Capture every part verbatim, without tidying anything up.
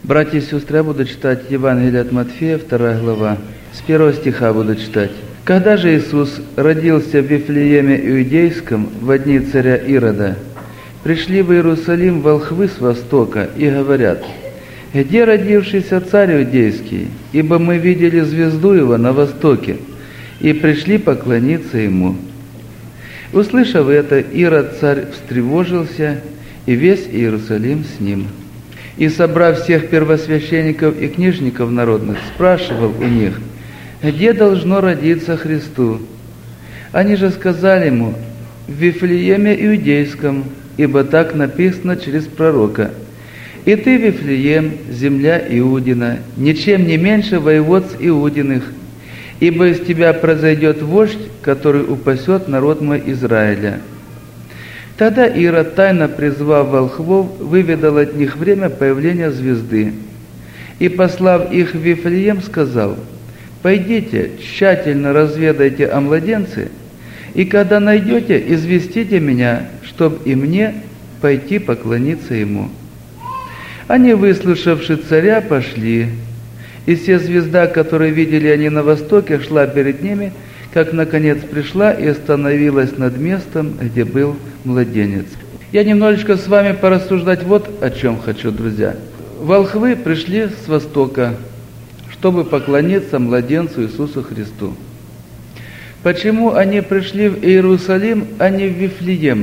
Братья и сестры, я буду читать Евангелие от Матфея, вторая глава. С первого стиха буду читать. «Когда же Иисус родился в Вифлееме Иудейском в дни царя Ирода, пришли в Иерусалим волхвы с востока и говорят: где родившийся царь Иудейский? Ибо мы видели звезду его на востоке и пришли поклониться ему». Услышав это, Ирод царь встревожился, и весь Иерусалим с ним. И, собрав всех первосвященников и книжников народных, спрашивал у них, где должно родиться Христу. Они же сказали ему: в Вифлееме Иудейском, ибо так написано через пророка: «И ты, Вифлеем, земля Иудина, ничем не меньше воеводств Иудиных, ибо из тебя произойдет вождь, который упасет народ мой Израиля». Тогда Ирод, тайно призвав волхвов, выведал от них время появления звезды. И, послав их в Вифлеем, сказал: «Пойдите, тщательно разведайте о младенце, и когда найдете, известите меня, чтоб и мне пойти поклониться ему». Они, выслушавши царя, пошли, и се звезда, которую видели они на востоке, шла перед ними, как наконец пришла и остановилась над местом, где был младенец. Я немножечко с вами порассуждать вот о чем хочу, друзья. Волхвы пришли с востока, чтобы поклониться младенцу Иисусу Христу. Почему они пришли в Иерусалим, а не в Вифлеем?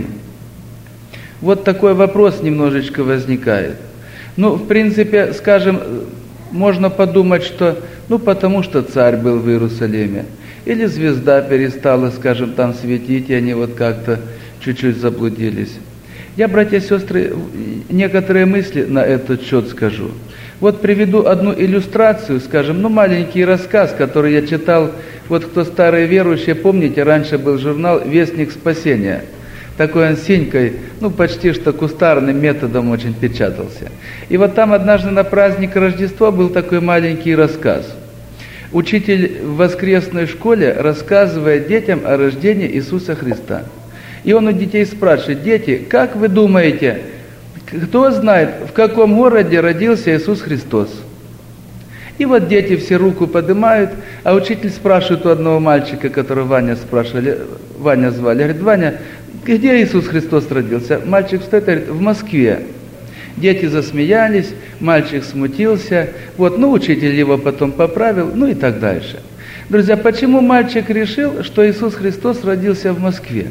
Вот такой вопрос немножечко возникает. Ну, в принципе, скажем, можно подумать, что, ну, потому что царь был в Иерусалиме, или звезда перестала, скажем, там светить, и они вот как-то чуть-чуть заблудились. Я, братья и сестры, некоторые мысли на этот счет скажу. Вот приведу одну иллюстрацию, скажем, ну, маленький рассказ, который я читал, вот кто старые верующие, помните, раньше был журнал «Вестник спасения». Такой он синькой, ну, почти что кустарным методом очень печатался. И вот там однажды на праздник Рождества был такой маленький рассказ. Учитель в воскресной школе рассказывает детям о рождении Иисуса Христа. И он у детей спрашивает: дети, как вы думаете, кто знает, в каком городе родился Иисус Христос? И вот дети все руку поднимают, а учитель спрашивает у одного мальчика, которого Ваня спрашивали, Ваня звали, говорит: Ваня, где Иисус Христос родился? Мальчик встает и говорит: в Москве. Дети засмеялись, мальчик смутился, вот, ну, учитель его потом поправил, ну и так дальше. Друзья, почему мальчик решил, что Иисус Христос родился в Москве?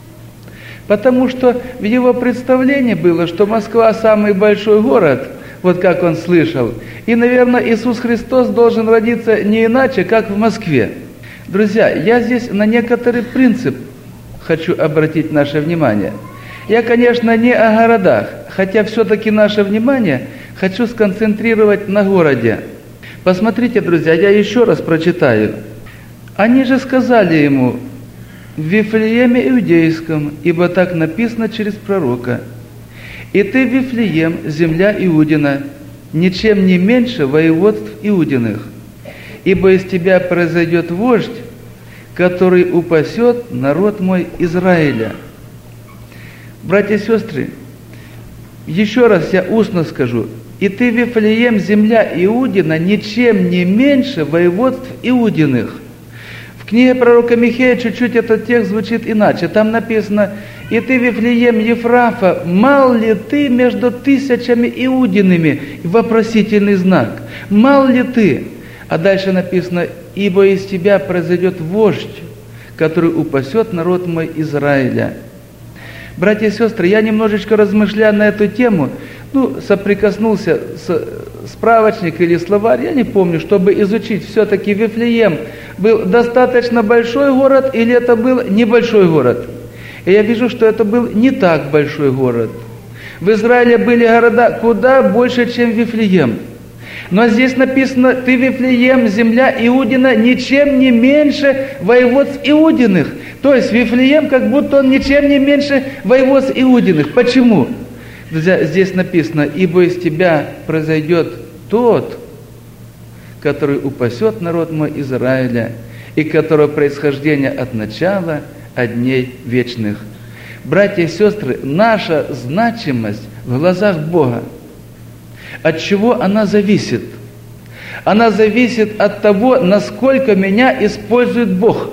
Потому что в его представлении было, что Москва самый большой город, вот как он слышал, и, наверное, Иисус Христос должен родиться не иначе, как в Москве. Друзья, я здесь на некоторый принцип хочу обратить наше внимание. Я, конечно, не о городах, хотя все-таки наше внимание хочу сконцентрировать на городе. Посмотрите, друзья, я еще раз прочитаю. Они же сказали ему: в Вифлееме Иудейском, ибо так написано через пророка: «И ты, Вифлеем, земля Иудина, ничем не меньше воеводств Иудиных, ибо из тебя произойдет вождь, который упасет народ мой Израиля». Братья и сестры, еще раз я устно скажу: «И ты, Вифлеем, земля Иудина, ничем не меньше воеводств Иудиных». В книге пророка Михея чуть-чуть этот текст звучит иначе. Там написано: «И ты, Вифлеем Ефрафа, мал ли ты между тысячами Иудиными?» Вопросительный знак. Мал ли ты? А дальше написано: «Ибо из тебя произойдет вождь, который упасет народ мой Израиля». Братья и сестры, я немножечко размышляя на эту тему, ну, соприкоснулся с справочник или словарь, я не помню, чтобы изучить, все-таки Вифлеем был достаточно большой город или это был небольшой город. И я вижу, что это был не так большой город. В Израиле были города куда больше, чем Вифлеем. Но здесь написано: «Ты, Вифлеем, земля Иудина, ничем не меньше воеводств Иудиных». То есть Вифлеем, как будто он ничем не меньше воеводств Иудиных. Почему? Друзья, здесь написано: «Ибо из тебя произойдет тот, который упасет народ мой Израиля, и которого происхождение от начала, от дней вечных». Братья и сестры, наша значимость в глазах Бога, От чего она зависит? Она зависит от того, насколько меня использует Бог.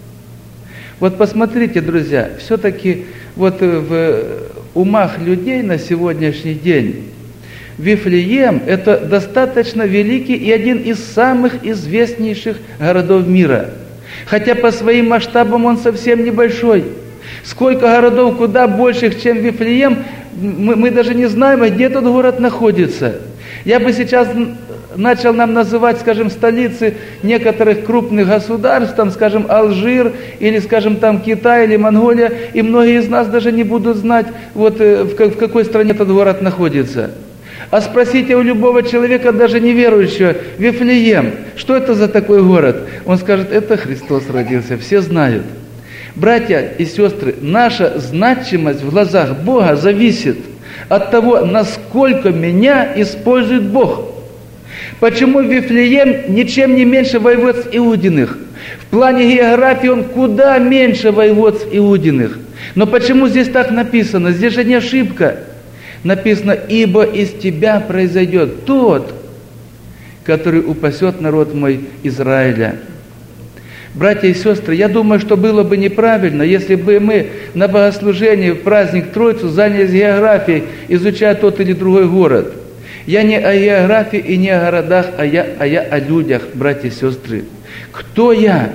Вот посмотрите, друзья, все-таки вот в умах людей на сегодняшний день Вифлеем – это достаточно великий и один из самых известнейших городов мира. Хотя по своим масштабам он совсем небольшой. Сколько городов куда больших, чем Вифлеем, мы, мы даже не знаем, где этот город находится. Я бы сейчас начал нам называть, скажем, столицы некоторых крупных государств, там, скажем, Алжир, или, скажем, там Китай, или Монголия, и многие из нас даже не будут знать, вот в какой стране этот город находится. А спросите у любого человека, даже неверующего, Вифлеем, что это за такой город? Он скажет, это Христос родился, все знают. Братья и сестры, наша значимость в глазах Бога зависит от того, насколько меня использует Бог. Почему Вифлеем ничем не меньше воеводств Иудиных? В плане географии он куда меньше воеводств Иудиных. Но почему здесь так написано? Здесь же не ошибка. Написано, ибо из тебя произойдет тот, который упасет народ мой Израиля. Братья и сестры, я думаю, что было бы неправильно, если бы мы на богослужении в праздник Троицу занялись географией, изучая тот или другой город. Я не о географии и не о городах, а я, а я о людях, братья и сестры. Кто я?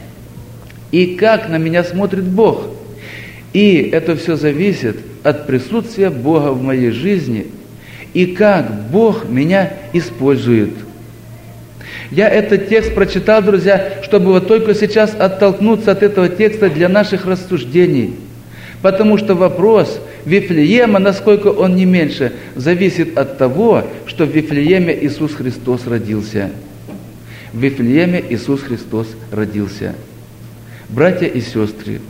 И как на меня смотрит Бог? И это все зависит от присутствия Бога в моей жизни и как Бог меня использует. Я этот текст прочитал, друзья, чтобы вот только сейчас оттолкнуться от этого текста для наших рассуждений. Потому что вопрос Вифлеема, насколько он не меньше, зависит от того, что в Вифлееме Иисус Христос родился. В Вифлееме Иисус Христос родился. Братья и сестры,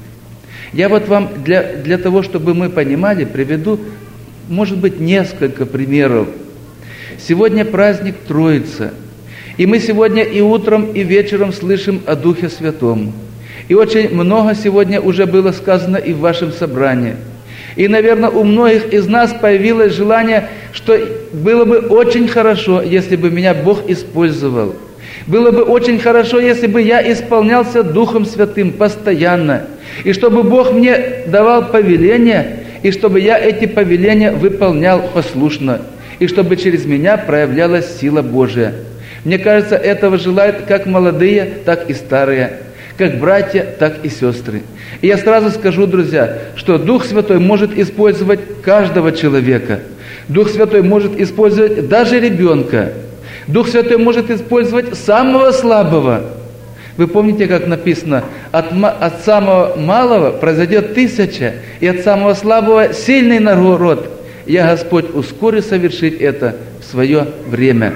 я вот вам для, для того, чтобы мы понимали, приведу, может быть, несколько примеров. Сегодня праздник Троицы. И мы сегодня и утром, и вечером слышим о Духе Святом. И очень много сегодня уже было сказано и в вашем собрании. И, наверное, у многих из нас появилось желание, что было бы очень хорошо, если бы меня Бог использовал. Было бы очень хорошо, если бы я исполнялся Духом Святым постоянно. И чтобы Бог мне давал повеления, и чтобы я эти повеления выполнял послушно. И чтобы через меня проявлялась сила Божия. Мне кажется, этого желают как молодые, так и старые, как братья, так и сестры. И я сразу скажу, друзья, что Дух Святой может использовать каждого человека. Дух Святой может использовать даже ребенка. Дух Святой может использовать самого слабого. Вы помните, как написано, от, от самого малого произойдет тысяча, и от самого слабого сильный народ. Я, Господь, ускорю совершить это в свое время.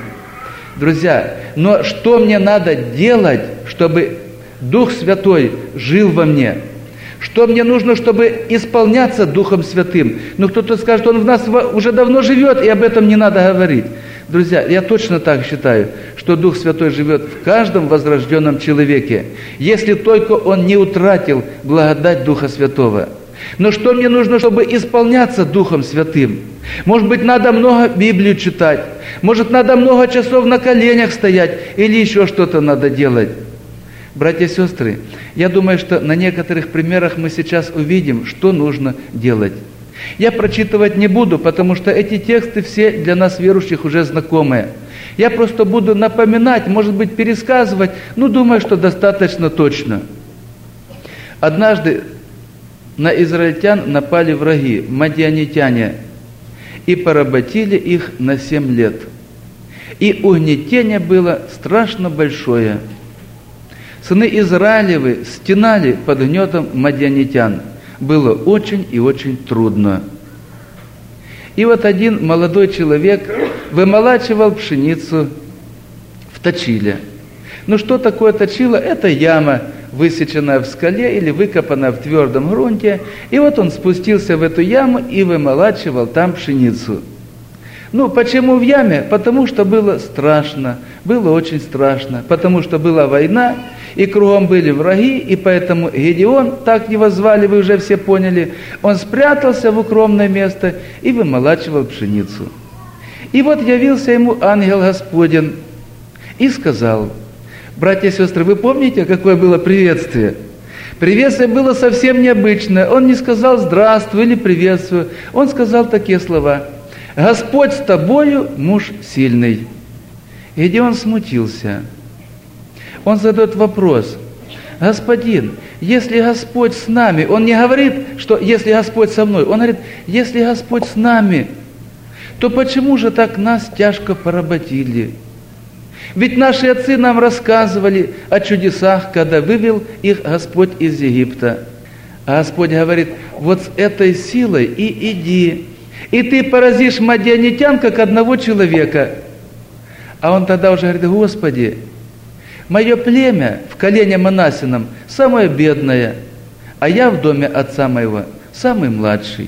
Друзья, но что мне надо делать, чтобы Дух Святой жил во мне? Что мне нужно, чтобы исполняться Духом Святым? Ну, кто-то скажет, он в нас уже давно живет, и об этом не надо говорить. Друзья, я точно так считаю, что Дух Святой живет в каждом возрожденном человеке, если только он не утратил благодать Духа Святого. Но что мне нужно, чтобы исполняться Духом Святым? Может быть, надо много Библию читать, может, надо много часов на коленях стоять, или еще что-то надо делать. Братья и сестры, я думаю, что на некоторых примерах мы сейчас увидим, что нужно делать. Я прочитывать не буду, потому что эти тексты все для нас, верующих, уже знакомые. Я просто буду напоминать, может быть, пересказывать, но думаю, что достаточно точно. Однажды на израильтян напали враги, мадианитяне, и поработили их на семь лет. И угнетение было страшно большое. Сыны Израилевы стенали под гнетом мадианитян. Было очень и очень трудно. И вот один молодой человек вымолачивал пшеницу в точиле. Ну что такое точило? Это яма, высеченная в скале или выкопанная в твердом грунте. И вот он спустился в эту яму и вымолачивал там пшеницу. Ну, почему в яме? Потому что было страшно, было очень страшно, потому что была война, и кругом были враги, и поэтому Гедеон, так его звали, вы уже все поняли, он спрятался в укромное место и вымолачивал пшеницу. И вот явился ему ангел Господень и сказал: братья и сестры, вы помните, какое было приветствие? Приветствие было совсем необычное. Он не сказал «здравствуй» или «приветствую». Он сказал такие слова: «Господь с тобою, муж сильный». И Гедеон смутился. Он задает вопрос: «Господин, если Господь с нами», он не говорит, что «если Господь со мной», он говорит: «если Господь с нами, то почему же так нас тяжко поработили? Ведь наши отцы нам рассказывали о чудесах, когда вывел их Господь из Египта». А Господь говорит: «Вот с этой силой и иди, и ты поразишь мадианитян, как одного человека». А он тогда уже говорит: «Господи, мое племя в колене Манасином самое бедное, а я в доме отца моего самый младший».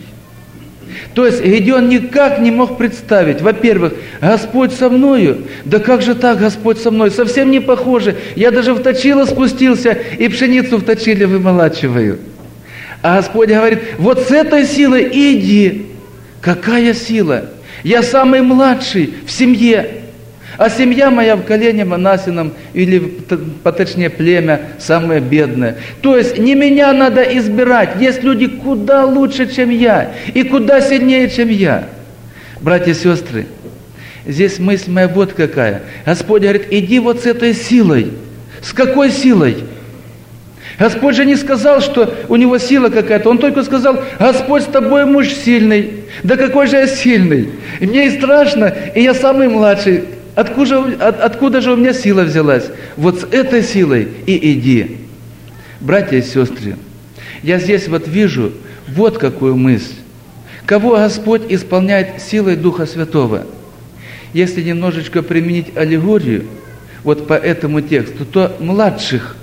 То есть Гедеон никак не мог представить, во-первых, Господь со мною, да как же так Господь со мной, совсем не похоже, я даже в точило спустился и пшеницу в точиле вымолачиваю. А Господь говорит: вот с этой силой иди. Какая сила? Я самый младший в семье, а семья моя в колене Манасином, или поточнее племя, самое бедное. То есть не меня надо избирать, есть люди куда лучше, чем я, и куда сильнее, чем я. Братья и сестры, здесь мысль моя вот какая. Господь говорит: иди вот с этой силой. С какой силой? Господь же не сказал, что у него сила какая-то. Он только сказал: Господь с тобой, муж сильный. Да какой же я сильный? И мне и страшно, и я самый младший. Откуда, от, откуда же у меня сила взялась? Вот с этой силой и иди. Братья и сестры, я здесь вот вижу вот какую мысль. Кого Господь исполняет силой Духа Святого? Если немножечко применить аллегорию вот по этому тексту, то младших,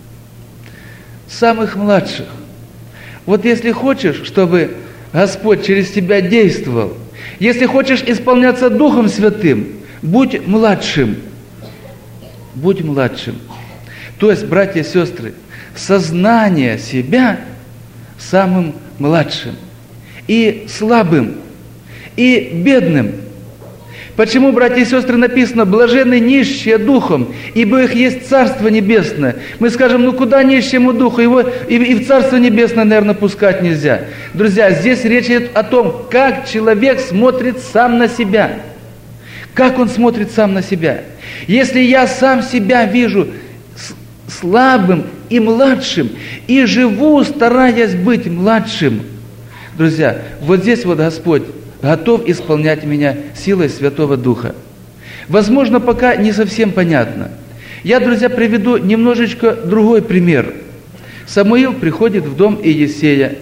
самых младших. Вот если хочешь, чтобы Господь через тебя действовал, если хочешь исполняться Духом Святым, будь младшим. Будь младшим. То есть, братья и сестры, сознание себя самым младшим, и слабым, и бедным. Почему, братья и сестры, написано: блаженны нищие духом, ибо их есть Царство Небесное? Мы скажем: ну куда нищему духу? Его и, и в Царство Небесное, наверное, пускать нельзя. Друзья, здесь речь идет о том, как человек смотрит сам на себя. Как он смотрит сам на себя? Если я сам себя вижу слабым и младшим, и живу, стараясь быть младшим, друзья, вот здесь вот Господь готов исполнять меня силой Святого Духа. Возможно, пока не совсем понятно. Я, друзья, приведу немножечко другой пример. Самуил приходит в дом Иессея,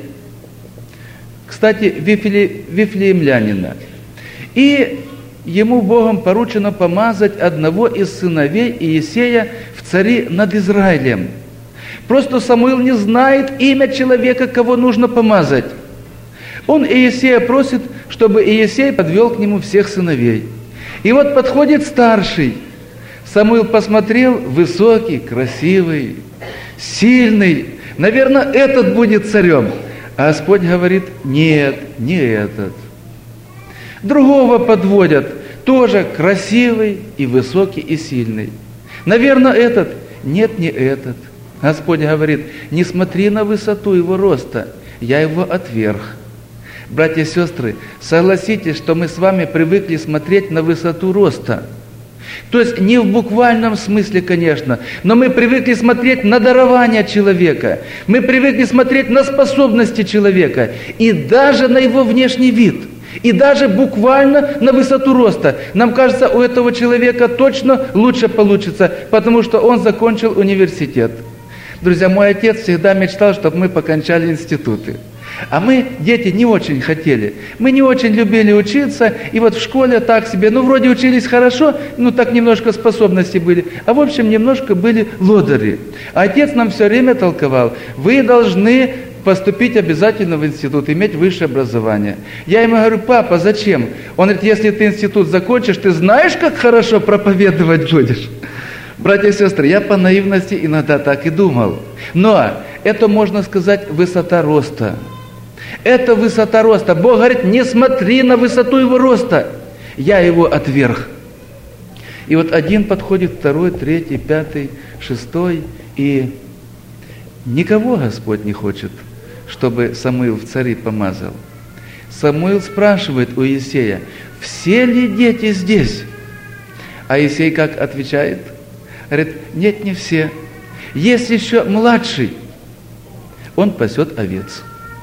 кстати, вифле, вифлеемлянина, и ему Богом поручено помазать одного из сыновей Иессея в цари над Израилем. Просто Самуил не знает имя человека, кого нужно помазать. Он Иессея просит, чтобы Иессей подвел к нему всех сыновей. И вот подходит старший. Самуил посмотрел: высокий, красивый, сильный. Наверное, этот будет царем. А Господь говорит: нет, не этот. Другого подводят, тоже красивый и высокий и сильный. Наверное, этот. Нет, не этот. Господь говорит: не смотри на высоту его роста, я его отверг. Братья и сестры, согласитесь, что мы с вами привыкли смотреть на высоту роста. То есть не в буквальном смысле, конечно, но мы привыкли смотреть на дарование человека, мы привыкли смотреть на способности человека и даже на его внешний вид. И даже буквально на высоту роста. Нам кажется, у этого человека точно лучше получится, потому что он закончил университет. Друзья, мой отец всегда мечтал, чтобы мы покончали институты. А мы, дети, не очень хотели. Мы не очень любили учиться, и вот в школе так себе, ну, вроде учились хорошо, ну, так немножко способности были, а в общем, немножко были лодыри. А отец нам все время толковал: вы должны поступить обязательно в институт, иметь высшее образование. Я ему говорю: папа, зачем? Он говорит: если ты институт закончишь, ты знаешь, как хорошо проповедовать будешь? Братья и сестры, я по наивности иногда так и думал. Но это, можно сказать, высота роста. Это высота роста. Бог говорит: не смотри на высоту его роста. я его отверг. И вот один подходит, второй, третий, пятый, шестой, и никого Господь не хочет, чтобы Самуил в цари помазал. Самуил спрашивает у Иисея, все ли дети здесь? А Иисей как отвечает? Говорит, нет, не все. Есть еще младший. Он пасет овец.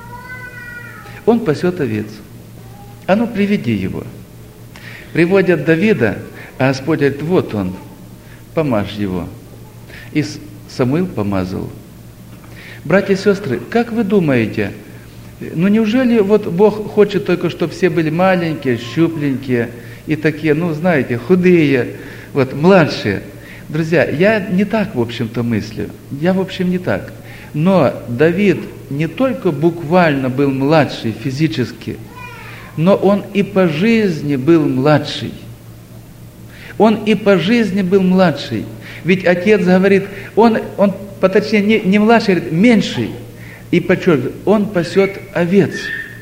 Он пасет овец. А ну, приведи его. Приводят Давида, а Господь говорит, вот он, помажь его. И Самуил помазал. Братья и сестры, как вы думаете, ну неужели вот Бог хочет только, чтобы все были маленькие, щупленькие и такие, ну знаете, худые, вот младшие? Друзья, я не так, в общем-то, мыслю. Я, в общем, не так. Но Давид не только буквально был младший физически, но он и по жизни был младший. Он и по жизни был младший. Ведь отец говорит, он, он поточнее, не, не младший, говорит, меньший. И подчеркивает, он пасет овец.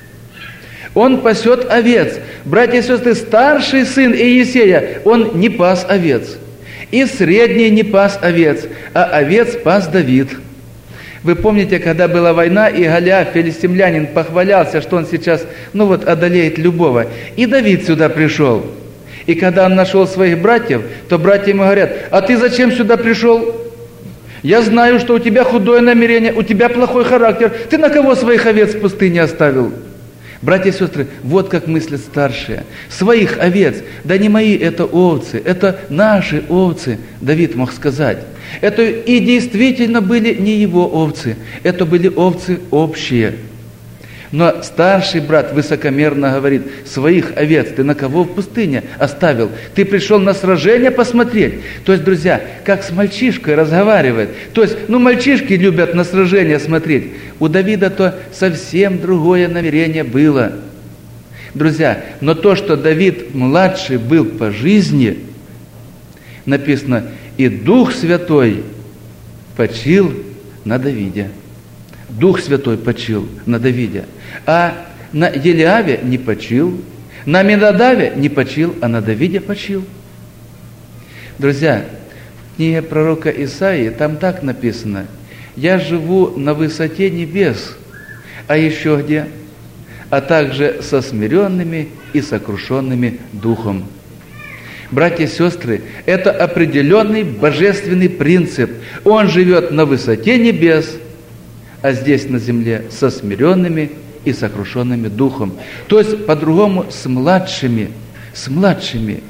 Он пасет овец. Братья и сестры, старший сын Иисея, он не пас овец. И средний не пас овец, а овец пас Давид. Вы помните, когда была война, и Голиаф, филистимлянин, похвалялся, что он сейчас, ну вот, одолеет любого. И Давид сюда пришел. И когда он нашел своих братьев, то братья ему говорят, а ты зачем сюда пришел? Я знаю, что у тебя худое намерение, у тебя плохой характер. Ты на кого своих овец в пустыне оставил? Братья и сестры, вот как мыслят старшие. Своих овец, да не мои это овцы, это наши овцы, Давид мог сказать. Это и действительно были не его овцы, это были овцы общие. Но старший брат высокомерно говорит, своих овец ты на кого в пустыне оставил? Ты пришел на сражение посмотреть. То есть, друзья, как с мальчишкой разговаривает. То есть, ну, мальчишки любят на сражение смотреть. У Давида то совсем другое намерение было. Друзья, но то, что Давид младший был по жизни, написано, и Дух Святой почил на Давиде. Дух Святой почил на Давиде. А на Елиаве не почил, на Аминадаве не почил, а на Давиде почил. Друзья, в книге пророка Исаии там так написано, «Я живу на высоте небес», а еще где? «А также со смиренными и сокрушенными духом». Братья и сестры, это определенный божественный принцип. Он живет на высоте небес, а здесь на земле со смиренными и сокрушенными духом. То есть, по-другому, с младшими, с младшими.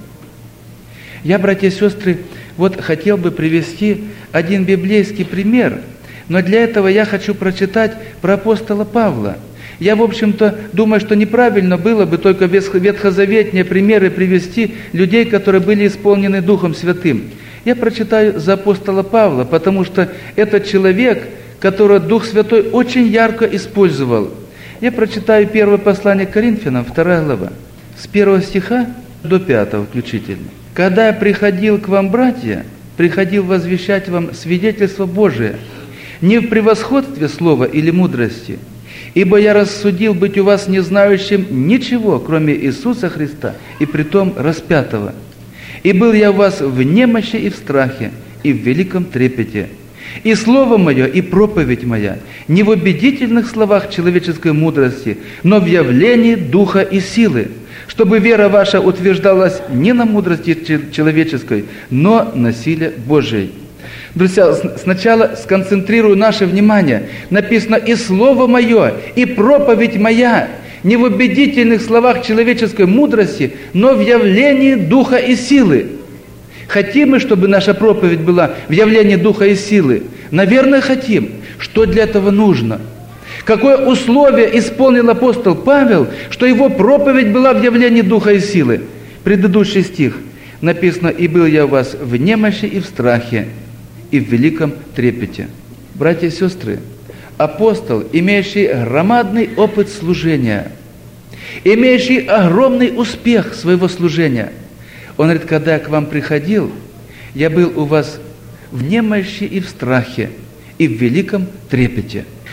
Я, братья и сестры, вот хотел бы привести один библейский пример, но для этого я хочу прочитать про апостола Павла. Я, в общем-то, думаю, что неправильно было бы только ветхозаветные примеры привести людей, которые были исполнены Духом Святым. Я прочитаю за апостола Павла, потому что этот человек, которого Дух Святой очень ярко использовал. Я прочитаю первое послание к Коринфянам, вторая глава, с первого стиха до пятого включительно. «Когда я приходил к вам, братья, приходил возвещать вам свидетельство Божие, не в превосходстве слова или мудрости, ибо я рассудил быть у вас не знающим ничего, кроме Иисуса Христа, и притом распятого. И был я у вас в немощи и в страхе, и в великом трепете. И слово мое, и проповедь моя не в убедительных словах человеческой мудрости, но в явлении духа и силы, чтобы вера ваша утверждалась не на мудрости человеческой, но на силе Божией». Друзья, сначала сконцентрирую наше внимание. Написано, и слово мое, и проповедь моя не в убедительных словах человеческой мудрости, но в явлении духа и силы. Хотим мы, чтобы наша проповедь была в явлении духа и силы? Наверное, хотим. Что для этого нужно? Какое условие исполнил апостол Павел, что его проповедь была в явлении духа и силы? Предыдущий стих написано, «И был я у вас в немощи и в страхе, и в великом трепете». Братья и сестры, апостол, имеющий громадный опыт служения, имеющий огромный успех своего служения, он говорит, когда я к вам приходил, я был у вас в немощи и в страхе, и в великом трепете.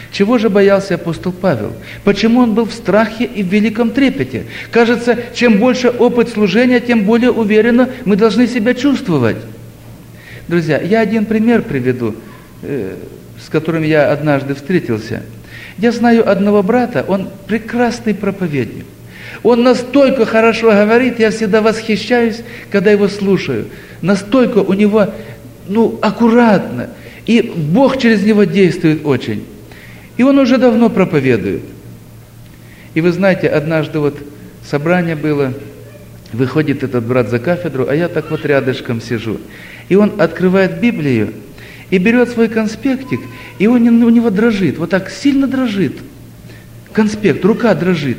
Чего же боялся апостол Павел? Почему он был в страхе и в великом трепете? Кажется, чем больше опыт служения, тем более уверенно мы должны себя чувствовать. Друзья, я один пример приведу, с которым я однажды встретился. Я знаю одного брата, он прекрасный проповедник. Он настолько хорошо говорит, я всегда восхищаюсь, когда его слушаю. Настолько у него, ну, аккуратно. И Бог через него действует очень. И он уже давно проповедует. И вы знаете, однажды вот собрание было, выходит этот брат за кафедру, а я так вот рядышком сижу. И он открывает Библию и берет свой конспектик, и он, у него дрожит, вот так сильно дрожит. Конспект, рука дрожит.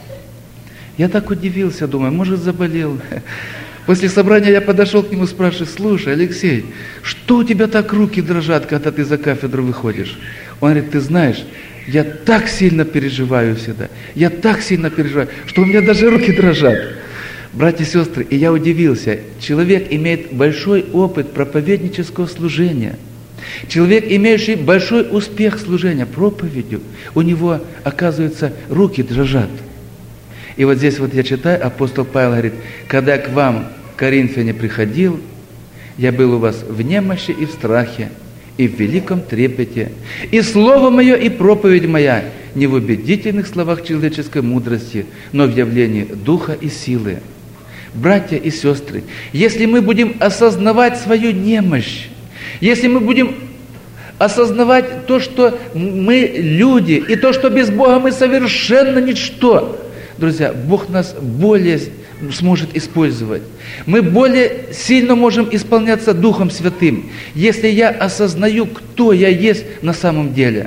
Я так удивился, думаю, может, заболел. После собрания я подошел к нему, спрашиваю: слушай, Алексей, что у тебя так руки дрожат, когда ты за кафедру выходишь? Он говорит: ты знаешь, я так сильно переживаю всегда, я так сильно переживаю, что у меня даже руки дрожат. Братья и сестры, и я удивился, человек имеет большой опыт проповеднического служения, человек, имеющий большой успех служения проповедью, у него, оказывается, руки дрожат. И вот здесь вот я читаю, апостол Павел говорит: когда к вам, коринфяне, приходил, я был у вас в немощи и в страхе, и в великом трепете, и слово мое, и проповедь моя не в убедительных словах человеческой мудрости, но в явлении духа и силы. Братья и сестры, если мы будем осознавать свою немощь, если мы будем осознавать то, что мы люди, и то, что без Бога мы совершенно ничто, друзья, Бог нас более сможет использовать. Мы более сильно можем исполняться Духом Святым, если я осознаю, кто я есть на самом деле.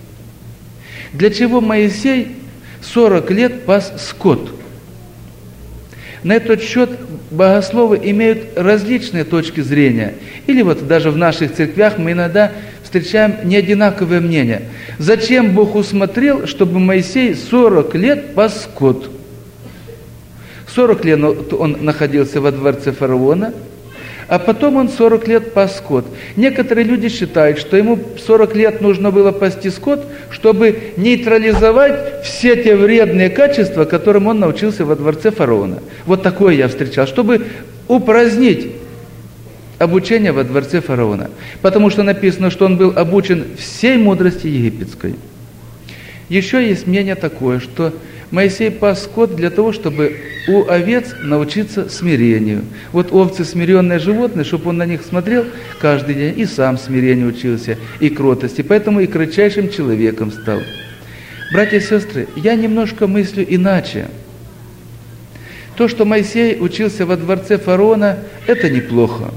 Для чего Моисей сорок лет пас скот? На этот счет богословы имеют различные точки зрения. Или вот даже в наших церквях мы иногда встречаем неодинаковые мнения. Зачем Бог усмотрел, чтобы Моисей сорок лет пас скот? сорок лет он находился во дворце фараона, а потом он сорок лет пас скот. Некоторые люди считают, что ему сорок лет нужно было пасти скот, чтобы нейтрализовать все те вредные качества, которым он научился во дворце фараона. Вот такое я встречал, чтобы упразднить обучение во дворце фараона. Потому что написано, что он был обучен всей мудрости египетской. Еще есть мнение такое, что Моисей пас скот для того, чтобы у овец научиться смирению. Вот овцы — смиренные животные, чтобы он на них смотрел каждый день и сам смирению учился, и кротости, поэтому и кратчайшим человеком стал. Братья и сестры, я немножко мыслю иначе. То, что Моисей учился во дворце фараона, это неплохо.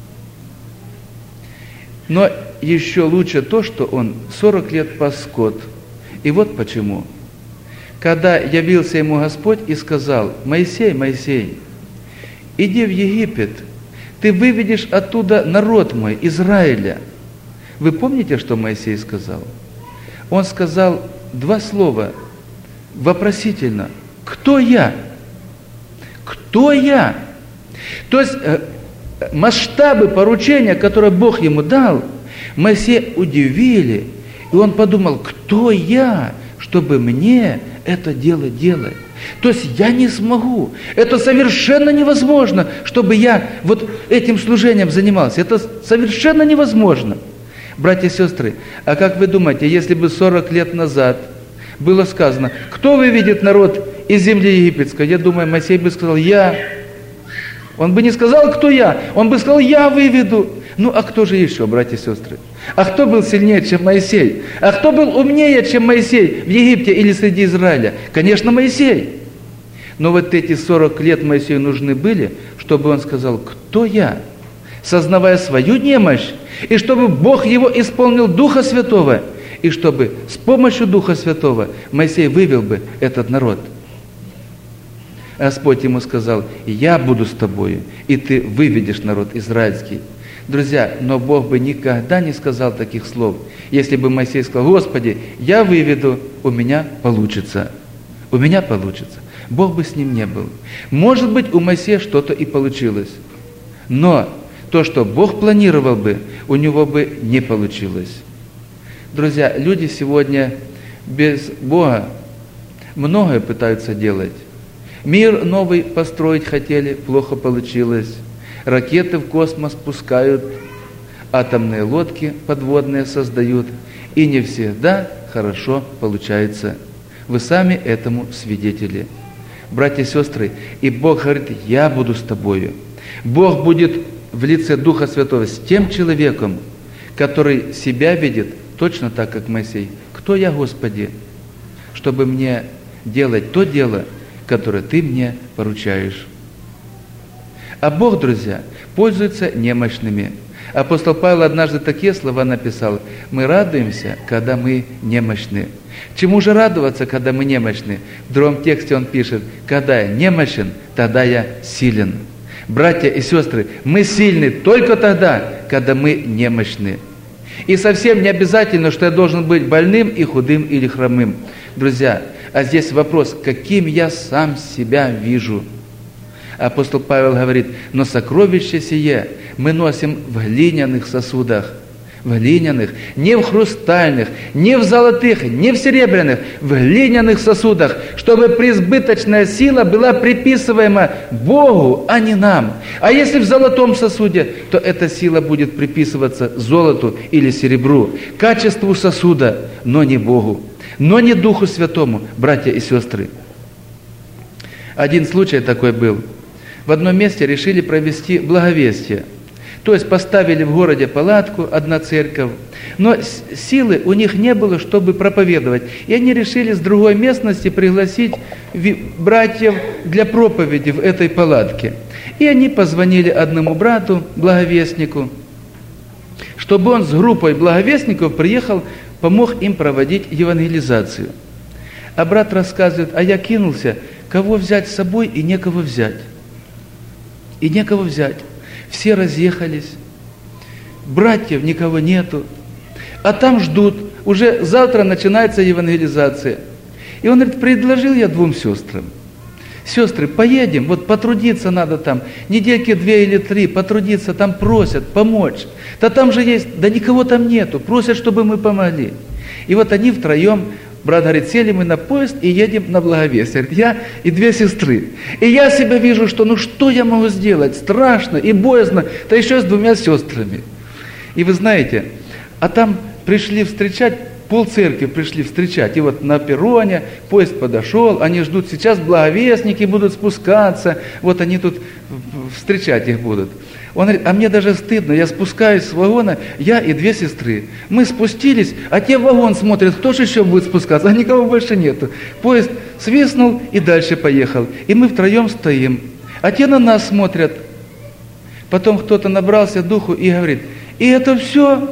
Но еще лучше то, что он сорок лет пас скот. И вот почему. Когда явился ему Господь и сказал: Моисей, Моисей, иди в Египет, ты выведешь оттуда народ мой, Израиля. Вы помните, что Моисей сказал? Он сказал два слова вопросительно: кто я? Кто я? То есть масштабы поручения, которые Бог ему дал, Моисея удивили, и он подумал: кто я, чтобы мне это дело делать? То есть я не смогу. Это совершенно невозможно, чтобы я вот этим служением занимался. Это совершенно невозможно. Братья и сестры, а как вы думаете, если бы сорок лет назад было сказано: кто выведет народ из земли египетской? Я думаю, Моисей бы сказал: я. Он бы не сказал: кто я? Он бы сказал: я выведу. Ну, а кто же еще, братья и сестры? А кто был сильнее, чем Моисей? А кто был умнее, чем Моисей в Египте или среди Израиля? Конечно, Моисей. Но вот эти сорок лет Моисею нужны были, чтобы он сказал: кто я? Сознавая свою немощь, и чтобы Бог его исполнил Духа Святого, и чтобы с помощью Духа Святого Моисей вывел бы этот народ. Господь ему сказал: я буду с тобою, и ты выведешь народ израильский. Друзья, но Бог бы никогда не сказал таких слов, если бы Моисей сказал: Господи, я выведу, у меня получится. У меня получится. Бог бы с ним не был. Может быть, у Моисея что-то и получилось. Но то, что Бог планировал бы, у него бы не получилось. Друзья, люди сегодня без Бога многое пытаются делать. Мир новый построить хотели, плохо получилось. Ракеты в космос пускают, атомные лодки подводные создают. И не всегда хорошо получается. Вы сами этому свидетели. Братья и сестры, и Бог говорит, я буду с тобою. Бог будет в лице Духа Святого с тем человеком, который себя видит точно так, как Моисей. Кто я, Господи, чтобы мне делать то дело, которое Ты мне поручаешь? А Бог, друзья, пользуется немощными. Апостол Павел однажды такие слова написал: «Мы радуемся, когда мы немощны». Чему же радоваться, когда мы немощны? В другом тексте он пишет: «Когда я немощен, тогда я силен». Братья и сестры, мы сильны только тогда, когда мы немощны. И совсем не обязательно, что я должен быть больным и худым или хромым. Друзья, а здесь вопрос, каким я сам себя вижу. Апостол Павел говорит: «Но сокровище сие мы носим в глиняных сосудах». В глиняных, не в хрустальных, не в золотых, не в серебряных, в глиняных сосудах, чтобы преизбыточная сила была приписываема Богу, а не нам. А если в золотом сосуде, то эта сила будет приписываться золоту или серебру, качеству сосуда, но не Богу, но не Духу Святому, братья и сестры. Один случай такой был. В одном месте решили провести благовестие. То есть поставили в городе палатку, одна церковь, но силы у них не было, чтобы проповедовать. И они решили с другой местности пригласить братьев для проповеди в этой палатке. И они позвонили одному брату, благовестнику, чтобы он с группой благовестников приехал, помог им проводить евангелизацию. А брат рассказывает: а я кинулся, кого взять с собой, и некого взять. И некого взять. Все разъехались, братьев никого нету, а там ждут, уже завтра начинается евангелизация. И он говорит: предложил я двум сестрам: сестры, поедем, вот потрудиться надо там, недельки две или три, потрудиться, там просят помочь. Да там же есть, да никого там нету, просят, чтобы мы помогли. И вот они втроем, брат говорит, сели мы на поезд и едем на благовестие. Говорит, я и две сестры. И я себя вижу, что ну что я могу сделать? Страшно и боязно, да еще с двумя сестрами. И вы знаете, а там пришли встречать, полцеркви пришли встречать. И вот на перроне поезд подошел, они ждут, сейчас благовестники будут спускаться, вот они тут встречать их будут. Он говорит, а мне даже стыдно, я спускаюсь с вагона, я и две сестры. Мы спустились, а те в вагон смотрят, кто же еще будет спускаться, а никого больше нету. Поезд свистнул и дальше поехал. И мы втроем стоим, а те на нас смотрят. Потом кто-то набрался духу и говорит, и это все?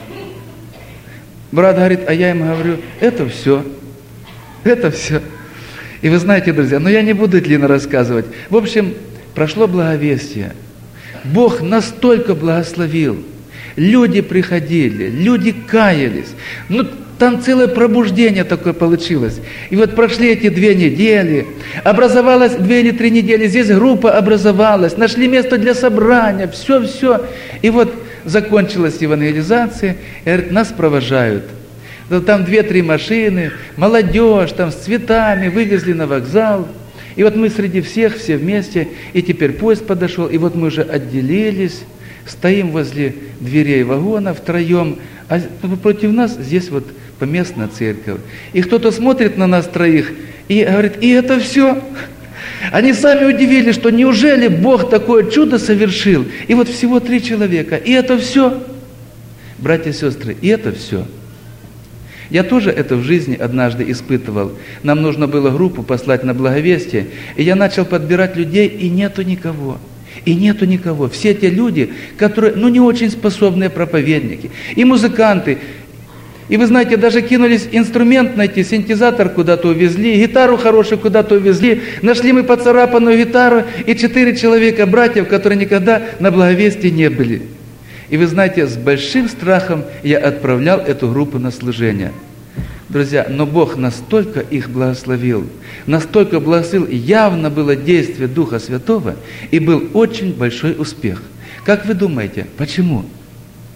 Брат говорит, а я им говорю, это все, это все. И вы знаете, друзья, но я не буду длинно рассказывать. В общем, прошло благовестие. Бог настолько благословил. Люди приходили, люди каялись. Ну, там целое пробуждение такое получилось. И вот прошли эти две недели. Образовалось две или три недели. Здесь группа образовалась. Нашли место для собрания. Все-все. И вот закончилась евангелизация. И говорит, нас провожают. Там две-три машины, молодежь, там с цветами, вывезли на вокзал. И вот мы среди всех, все вместе, и теперь поезд подошел, и вот мы уже отделились, стоим возле дверей вагона втроем, а против нас здесь вот поместная церковь. И кто-то смотрит на нас троих и говорит, и это все? Они сами удивились, что неужели Бог такое чудо совершил? И вот всего три человека, и это все? Братья и сестры, и это все. Я тоже это в жизни однажды испытывал. Нам нужно было группу послать на благовестие, и я начал подбирать людей, и нету никого. И нету никого. Все те люди, которые, ну, не очень способные проповедники, и музыканты. И вы знаете, даже кинулись инструмент найти, синтезатор куда-то увезли, гитару хорошую куда-то увезли. Нашли мы поцарапанную гитару, и четыре человека, братьев, которые никогда на благовестии не были. И вы знаете, с большим страхом я отправлял эту группу на служение. Друзья, но Бог настолько их благословил, настолько благословил, явно было действие Духа Святого, и был очень большой успех. Как вы думаете, почему?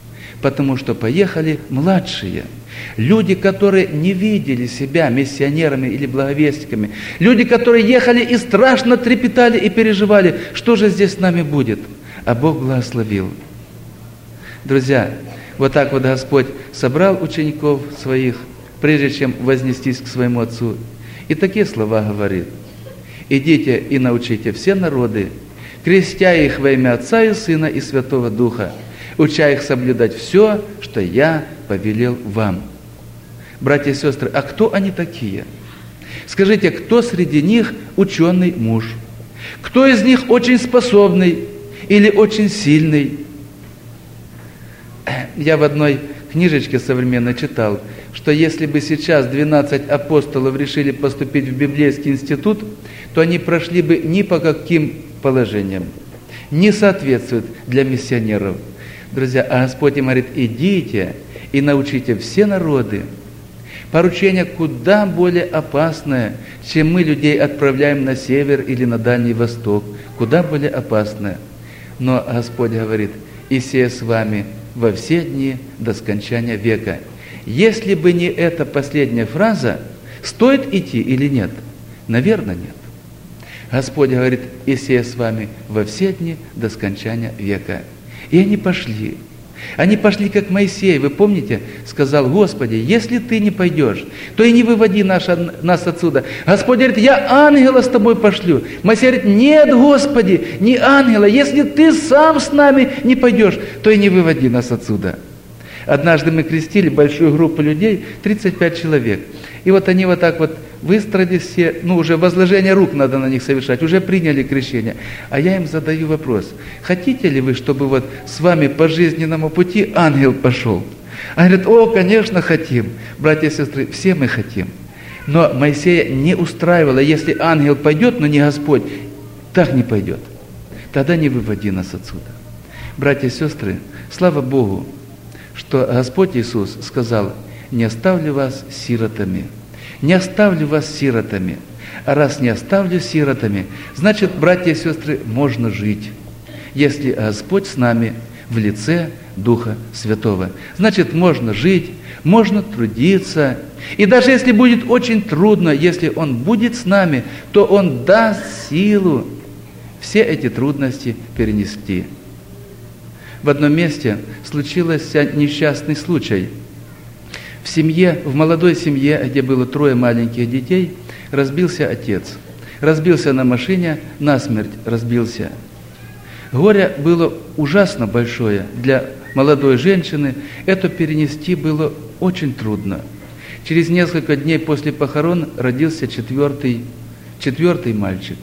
потому что поехали младшие. Люди, которые не видели себя миссионерами или благовестниками. Люди, которые ехали и страшно трепетали и переживали, что же здесь с нами будет. А Бог благословил. Друзья, вот так вот Господь собрал учеников своих, прежде чем вознестись к своему Отцу. И такие слова говорит. «Идите и научите все народы, крестя их во имя Отца и Сына и Святого Духа, уча их соблюдать все, что я повелел вам». Братья и сестры, а кто они такие? Скажите, кто среди них ученый муж? Кто из них очень способный или очень сильный? Я в одной книжечке современной читал, что если бы сейчас двенадцать апостолов решили поступить в библейский институт, то они прошли бы ни по каким положениям. Не соответствует для миссионеров. Друзья, а Господь им говорит: идите и научите все народы. Поручение куда более опасное, чем мы людей отправляем на север или на Дальний Восток. Куда более опасное. Но Господь говорит: и сея с вами во все дни до скончания века. Если бы не эта последняя фраза, стоит идти или нет? Наверное, нет. Господь говорит: и сея с вами во все дни до скончания века. И они пошли. Они пошли, как Моисей, вы помните, сказал: Господи, если Ты не пойдешь, то и не выводи наш, нас отсюда. Господь говорит: я ангела с тобой пошлю. Моисей говорит: нет, Господи, не ангела. Если Ты сам с нами не пойдешь, то и не выводи нас отсюда. Однажды мы крестили большую группу людей, тридцать пять человек. И вот они вот так вот выстроились все, ну уже возложение рук надо на них совершать, уже приняли крещение. А я им задаю вопрос: хотите ли вы, чтобы вот с вами по жизненному пути ангел пошел? Они говорят: о, конечно, хотим. Братья и сестры, все мы хотим. Но Моисея не устраивало: если ангел пойдет, но не Господь, так не пойдет. Тогда не выводи нас отсюда. Братья и сестры, слава Богу, что Господь Иисус сказал: не оставлю вас сиротами. Не оставлю вас сиротами. А раз не оставлю сиротами, значит, братья и сестры, можно жить, если Господь с нами в лице Духа Святого. Значит, можно жить, можно трудиться. И даже если будет очень трудно, если Он будет с нами, то Он даст силу все эти трудности перенести. В одном месте случился несчастный случай. В семье, в молодой семье, где было трое маленьких детей, разбился отец. Разбился на машине, насмерть разбился. Горе было ужасно большое для молодой женщины. Это перенести было очень трудно. Через несколько дней после похорон родился четвертый, четвертый мальчик.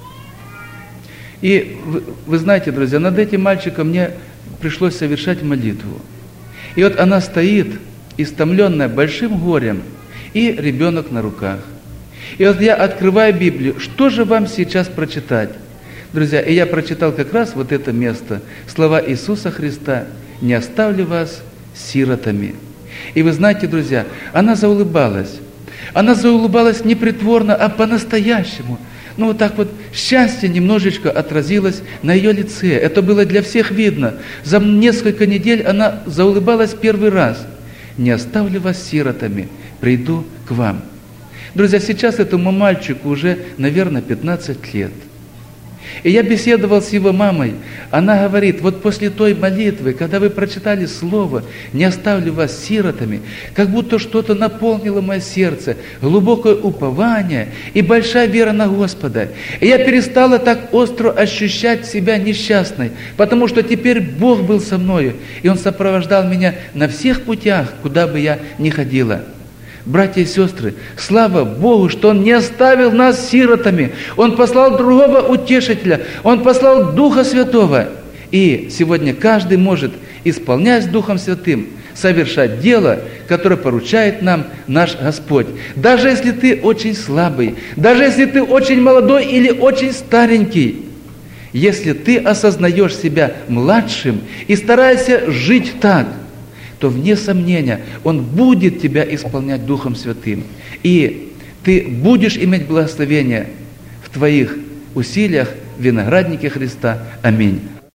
И вы, вы знаете, друзья, над этим мальчиком мне пришлось совершать молитву. И вот она стоит, истомленная большим горем, и ребенок на руках. И вот я открываю Библию, что же вам сейчас прочитать? Друзья, и я прочитал как раз вот это место, слова Иисуса Христа: «Не оставлю вас сиротами». И вы знаете, друзья, она заулыбалась. Она заулыбалась не притворно, а по-настоящему. Ну вот так вот счастье немножечко отразилось на ее лице. Это было для всех видно. За несколько недель она заулыбалась первый раз. «Не оставлю вас сиротами, приду к вам». Друзья, сейчас этому мальчику уже, наверное, пятнадцать лет. И я беседовал с его мамой. Она говорит: вот после той молитвы, когда вы прочитали слово «не оставлю вас сиротами», как будто что-то наполнило мое сердце, глубокое упование и большая вера на Господа. И я перестала так остро ощущать себя несчастной, потому что теперь Бог был со мною, и Он сопровождал меня на всех путях, куда бы я ни ходила. Братья и сестры, слава Богу, что Он не оставил нас сиротами. Он послал другого утешителя, Он послал Духа Святого. И сегодня каждый может, исполняясь Духом Святым, совершать дело, которое поручает нам наш Господь. Даже если ты очень слабый, даже если ты очень молодой или очень старенький, если ты осознаешь себя младшим и стараешься жить так, то, вне сомнения, Он будет тебя исполнять Духом Святым. И ты будешь иметь благословение в твоих усилиях в винограднике Христа. Аминь.